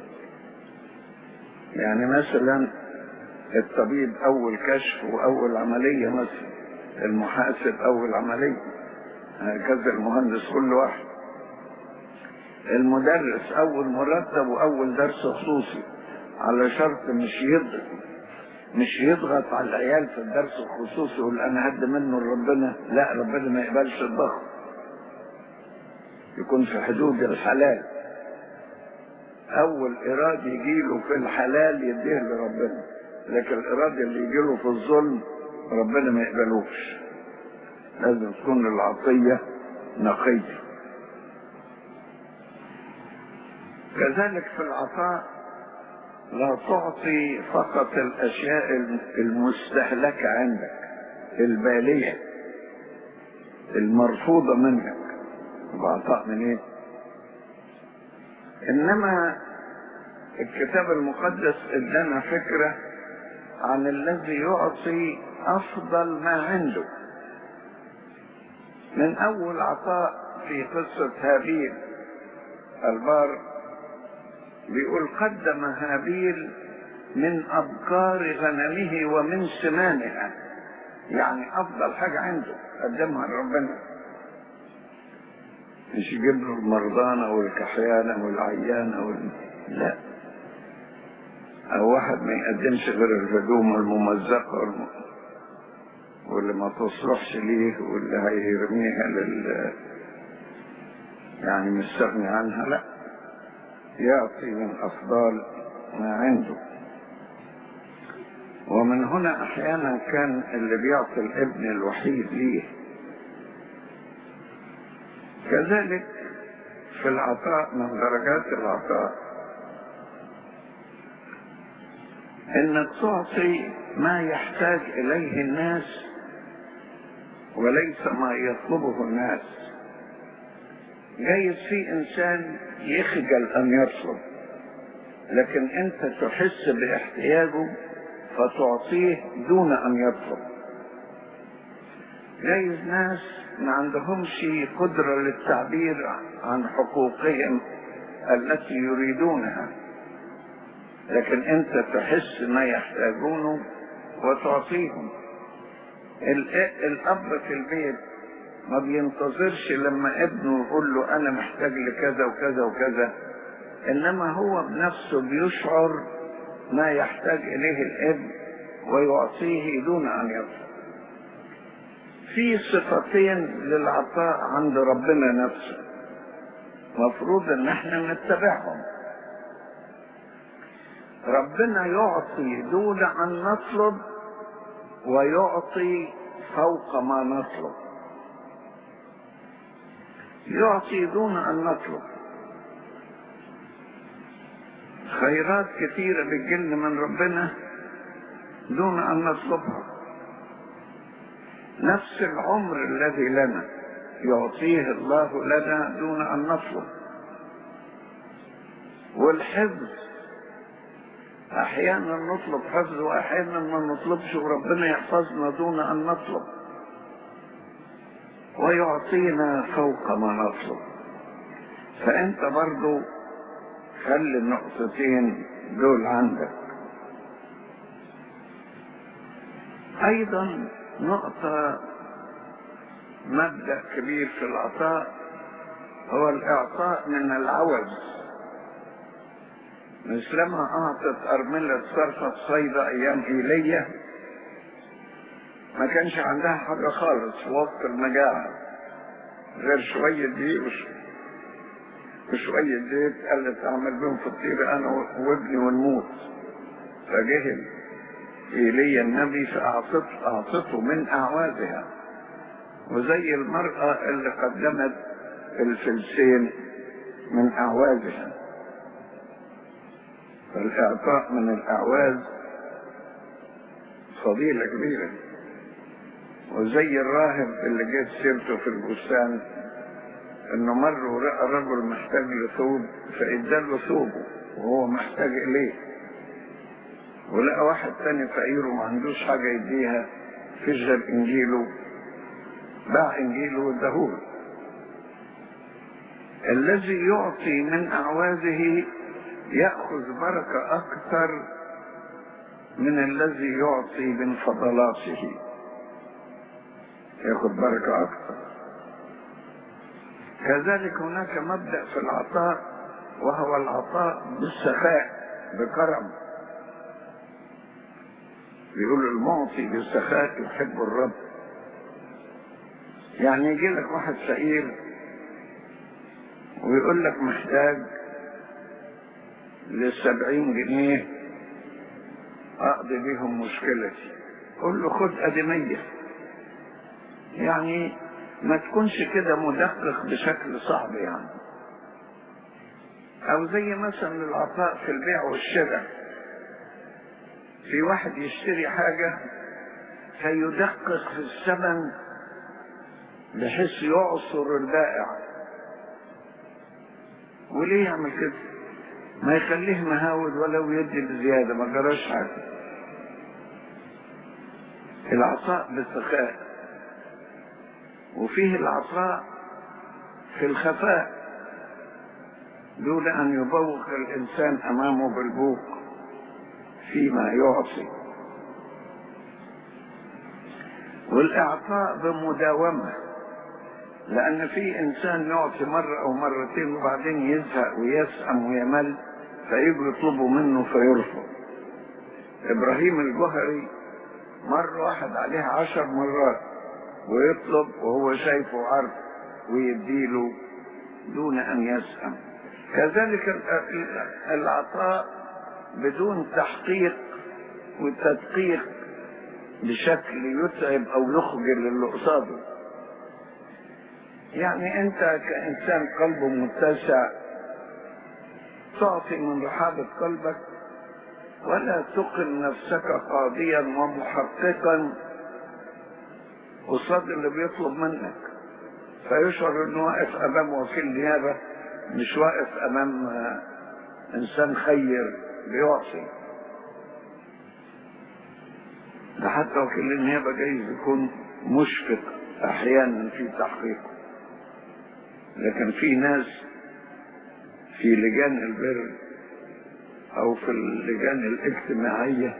يعني مثلا الطبيب أول كشف وأول عملية، مثلا المحاسب أول عملية، هكذا المهندس كل واحد. المدرس أول مرتب وأول درس خصوصي، على شرط مش يضغط على العيال في الدرس الخصوصي يقول أنا هد منه لربنا. لا، ربنا ما يقبلش الضغط، يكون في حدود الحلال. أول إرادة يجيله في الحلال يديه لربنا، لكن الإرادة اللي يجيله في الظلم ربنا ما يقبلوش. لازم تكون العطية نقية. كذلك في العطاء لا تعطي فقط الأشياء المستهلكة عندك، البالية المرفوضة منك، بعطاء من ايه؟ إنما الكتاب المقدس ادانا فكرة عن الذي يعطي أفضل ما عنده. من أول عطاء في قصة هابيل البار بيقول قدم هابيل من أبكار غنمه ومن سمانها، يعني أفضل حاجة عنده قدمها لربنا. مش يجيب له المرضانة والكحيانة والعيانة لا، أو واحد ما يقدمش غير الهدوم الممزقة واللي ما تصلحش ليه واللي هيرميها يعني مستغني عنها. لا، يعطي من أفضل ما عنده. ومن هنا أحيانا كان اللي بيعطي الابن الوحيد ليه. كذلك في العطاء من درجات العطاء انك تعطي ما يحتاج إليه الناس وليس ما يطلبه الناس. جايز في إنسان يخجل أن يطلب، لكن أنت تحس باحتياجه فتعطيه دون أن يطلب. جايز ناس ما عندهمش قدرة للتعبير عن حقوقهم التي يريدونها، لكن أنت تحس ما يحتاجونه وتعطيهم. الأب في البيت ما بينتظرش لما ابنه يقول له أنا محتاج لكذا وكذا وكذا، إنما هو بنفسه بيشعر ما يحتاج إليه الابن ويعطيه دون أن يطلب. في صفتين للعطاء عند ربنا نفسه مفروض ان احنا نتبعهم. ربنا يعطي دون ان نطلب ويعطي فوق ما نطلب. يعطي دون ان نطلب. خيرات كثيرة بتجيلنا من ربنا دون ان نطلبها. نفس العمر الذي لنا يعطيه الله لنا دون ان نطلب. والحفظ احيانا نطلب حفظ واحيانا ما نطلبش وربنا يحفظنا دون ان نطلب، ويعطينا فوق ما نطلب. فانت برضو خلي النقطتين دول عندك. ايضا نقطة مبدأ كبير في العطاء هو الاعطاء من العوز. مثلما اعطت ارملة صرفة صيدا ايام ايليا، ما كانش عندها حاجة خالص في وقت المجاعة غير شوية دقيق وشوية زيت، قالت اعمل بهم فطيرة انا وابني ونموت. فجه ايليا النبي فاعطته من اعوازها، وزي المرأة اللي قدمت الفلسين من اعوازها. فالاعطاء من الاعواز فضيلة كبيرة. وزي الراهب اللي جت سيرته في البستان، انه مر ورأى رجل محتاج لثوب فاداله ثوبه وهو محتاج اليه، ولقى واحد تاني فقير وما عندوش حاجة يديها، فجر انجيله، باع انجيله واداهوله. الذي يعطي من اعوازه يأخذ بركة اكثر من الذي يعطي من فضلاته، يأخذ بركة اكثر. كذلك هناك مبدأ في العطاء وهو العطاء بالسخاء بكرم. بيقول المعطي بالسخاء يحب الرب. يعني يجي لك واحد فقير ويقول لك محتاج ل70 جنيه اقضي بيهم مشكلتي، قول له خد ادمية. يعني ما تكونش كده مدقق بشكل صعب يعني. او زي مثلا العطاء في البيع والشراء، في واحد يشتري حاجة فيدقق في الثمن بحيث يعصر البائع. وليه يعمل كده؟ ما يخليه مهاود ولو يدي بزيادة، ما جراش حاجة. العطاء بالسخاء. وفيه العطاء في الخفاء دون أن يبوق الإنسان أمامه بالبوق فيما يعطي. والإعطاء بمداومة، لأن في إنسان يعطي مرة أو مرتين وبعدين يزهق ويسأم ويمل فيجوا يطلبوا منه فيرفض. إبراهيم الجهري مرة واحد عليه 10 مرات ويطلب وهو شايفه عرض ويديله دون أن يسأم. كذلك العطاء بدون تحقيق والتدقيق بشكل يتعب أو يخجل اللي قصاده. يعني أنت كإنسان قلبه متسع تعطي من رحابة قلبك ولا تقم نفسك قاضيا ومحققا قصاد اللي بيطلب منك، فيشعر انه واقف امام وكيل نيابة، مش واقف امام انسان خير بيعصي. ده حتى وكيل النيابة جايز يكون مشفق احيانا في تحقيقه، لكن في ناس في لجان البر او في اللجان الاجتماعية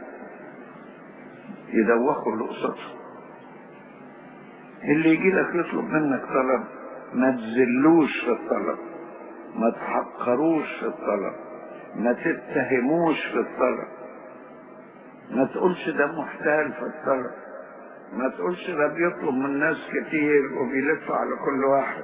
يدوخوا اللي قصادهم. اللي يجي لك يطلب منك طلب ما تذلوش في الطلب، ما تحقروش في الطلب، ما تتهموش في الطلب، ما تقولش ده محتال في الطلب، ما تقولش ده بيطلب من ناس كتير وبيلف على كل واحد.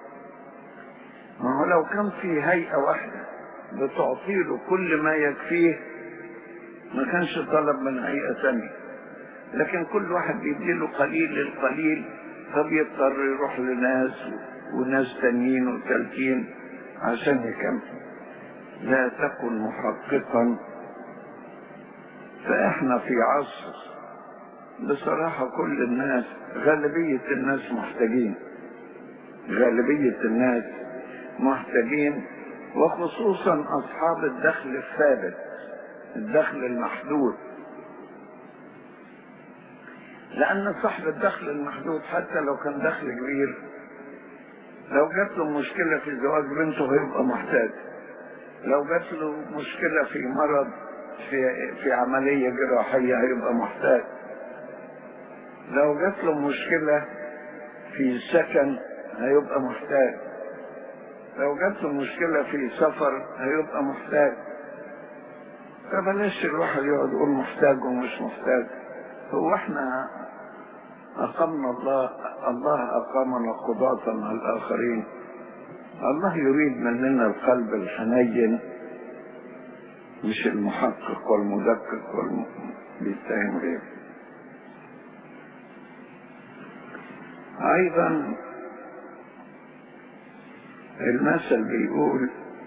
ما هو لو كان في هيئة واحدة بتعطيله كل ما يكفيه ما كانش طلب من هيئة ثانية، لكن كل واحد بيديله قليل القليل، فبيضطر يروح لناس وناس تانيين وثالثين عشان يكمل. لا تكن محققا. فاحنا في عصر بصراحة كل الناس، غالبية الناس محتاجين، غالبية الناس محتاجين، وخصوصا أصحاب الدخل الثابت، الدخل المحدود. لأن صاحب الدخل المحدود حتى لو كان دخل كبير، لو جات له مشكلة في زواج بنته هيبقى محتاج، لو جات له مشكلة في مرض في عملية جراحية هيبقى محتاج، لو جات له مشكلة في سكن هيبقى محتاج، لو جات له مشكلة في سفر هيبقى محتاج. فبلاش الواحد يقعد يقول محتاج ومش محتاج. هو احنا أقمنا الله أقامنا قضاة على الآخرين. الله يريد مننا القلب الحنين، مش المحقق والمدقق بيتهم غيره. أيضا المثل بيقول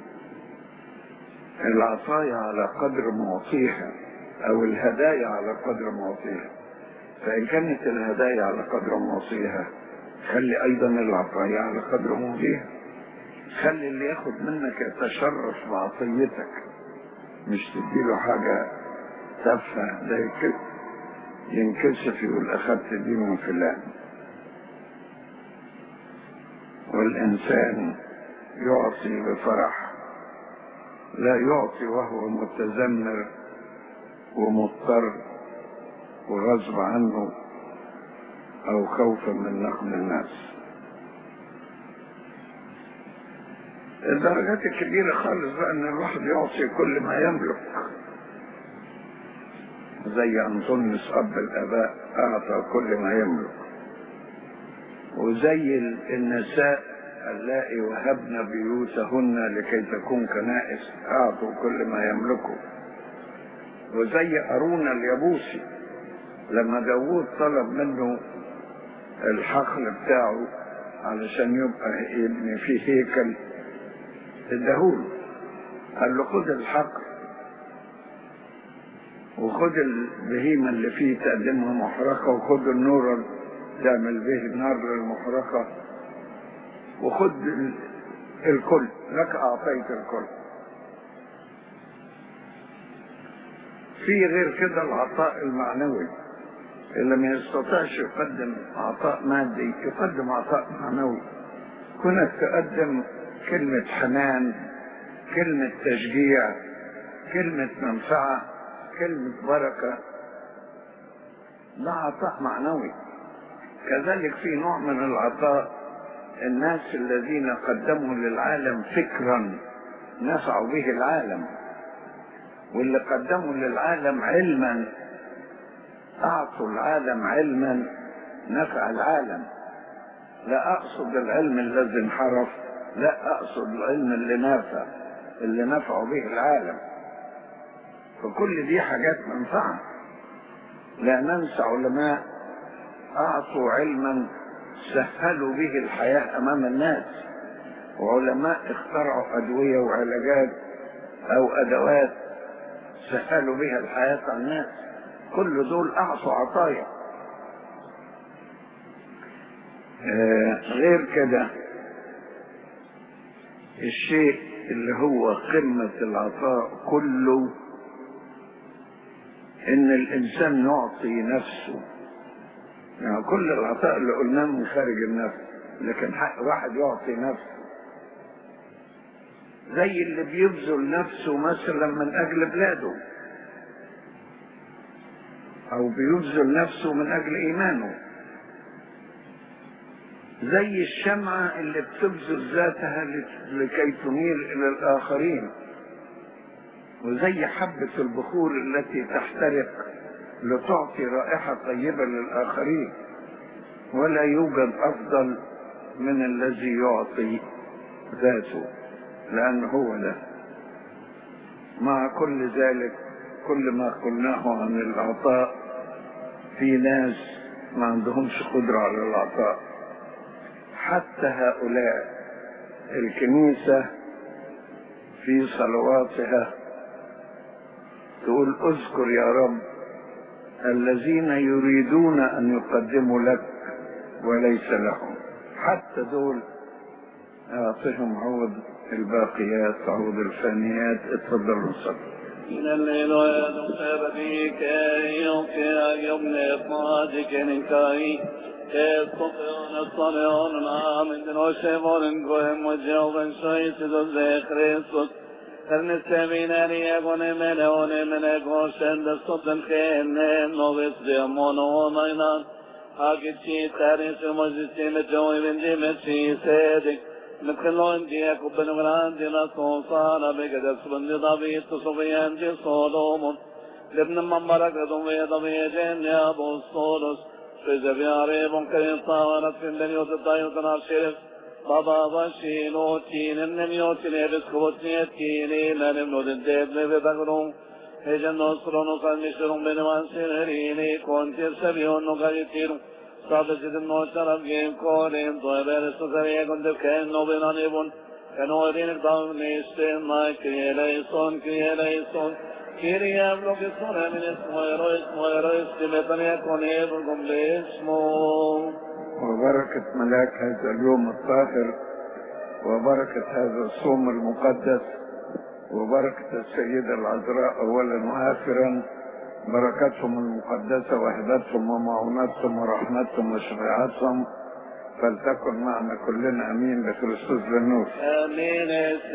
العطايا على قدر معطيها، أو الهدايا على قدر معطيها. فإن كانت الهدايا على قدر معطيها، خلي أيضا العطايا على قدر معطيها. خلي اللي ياخد منك يتشرف بعطيتك، مش تديله حاجة تافهة زي كده ينكسف يقول أخذت دي من فلان. والإنسان يعطي بفرح، لا يعطي وهو متذمر ومضطر وغصب عنه أو خوفا من نقد الناس. الدرجات الكبيرة خالص بقى ان الواحد يعطي كل ما يملك، زي أنطونيوس أب الآباء أعطى كل ما يملك، وزي النساء اللائي وهبن بيوتهن لكي تكون كنائس أعطوا كل ما يملكوا، وزي أرونا اليبوسي لما داوود طلب منه الحقل بتاعه علشان يبقى يبني فيه هيكل، اداهوله، قال له خد الحقل وخد البهيمة اللي فيه تقدمها محرقة، وخد النور تعمل به نار المحرقة، وخد الكل، لك أعطيت الكل. في غير كده العطاء المعنوي، اللي ما يستطيعش يقدم عطاء مادي يقدم عطاء معنوي. كونك تقدم كلمة حنان، كلمة تشجيع، كلمة منفعة، كلمة بركة، ده عطاء معنوي. كذلك في نوع من العطاء الناس الذين قدموا للعالم فكرا نفعوا به العالم، واللي قدموا للعالم علما أعطوا العالم علما نفع العالم. لا أقصد العلم الذي انحرف، لا أقصد العلم اللي نفعوا به العالم. فكل دي حاجات منفعة. لا ننسى علماء أعطوا علما سهلوا به الحياة أمام الناس، وعلماء اخترعوا أدوية وعلاجات أو أدوات سهلوا بها الحياة على الناس، كل دول أعطوا عطايا. غير كده الشيء اللي هو قمة العطاء كله إن الإنسان يعطي نفسه. يعني كل العطاء اللي قلناه من خارج النفس، لكن حق واحد يعطي نفسه، زي اللي بيبذل نفسه مثلا من أجل بلاده، أو بيبذل نفسه من أجل إيمانه، زي الشمعة اللي بتبذل ذاتها لكي تنير إلى الآخرين، وزي حبة البخور التي تحترق لتعطي رائحة طيبة للآخرين. ولا يوجد أفضل من الذي يعطي ذاته، لأن هو ده. مع كل ذلك، كل ما قلناه عن العطاء، في ناس ما عندهمش قدرة على العطاء. حتى هؤلاء الكنيسة في صلواتها تقول: اذكر يا رب الذين يريدون أن يقدموا لك وليس لهم. حتى دول أعطهم عوض الباقيات، عوض الفانيات. اتفضلوا صلوا. من الليل ويدخل بك يوكي يوم إفمادك نكاي يستطيعون الصالحون من وشيفون قوهم وجوبا شويت ذو خريستوس المستمين يكون من أقوشن دستطن خين نوبس ديمون ومينان أكيد شيء تاريس المجلسي متجوي من دي متشي سيدك متخلون دي أكبر نغران دي نصوصانا بقدس بندي ضبيط صبيان دي صولومون لابن منبرك ضوية ضبية جن يا أبو الصولوس فإذا بيعريبون كريم طاورت في الدنيوت الطيوت العشيرف بابا بشينو تين النميوت الابسكوتنية تيني لنمنود الديب لبتقرون هجن نصرون وقال بنوان سنريني كونتر سبيون نقايتيرون صادسد النوشرف جيم كورين طيبير السكرية كنت بكينو بنانيبون كنورين اقدام نيشتين ماي كريليسون كيري أبلوك الصلاة من اسمه استمتن يكون يبلغم باسمه. وبركة ملاك هذا اليوم الطاهر، وبركة هذا الصوم المقدس، وبركة السيدة العذراء أولا وآخرا، بركتهم المقدسة وهبتهم ومعونتهم ورحمتهم وشفاعتهم فلتكن معنا كلنا. أمين بكريستوس بالنور. آمين.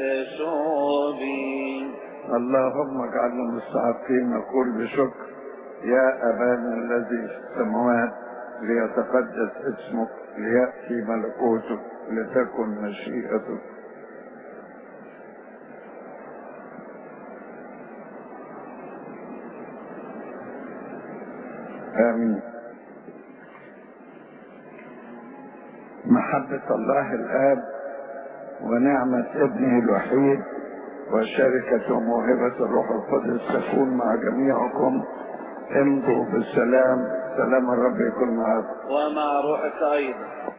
استشوبي اللهم اجعلنا مستحقين نقول بشكر: يا أبانا الذي في السماوات ليتقدس اسمك، ليأتي ملكوتك، لتكن مشيئتك. آمين. محبة الله الآب ونعمة ابنه الوحيد وشركة وموهبة الروح القدس تكون مع جميعكم. امضوا بالسلام. سلام الرب يكون معكم ومع روحك أيضا.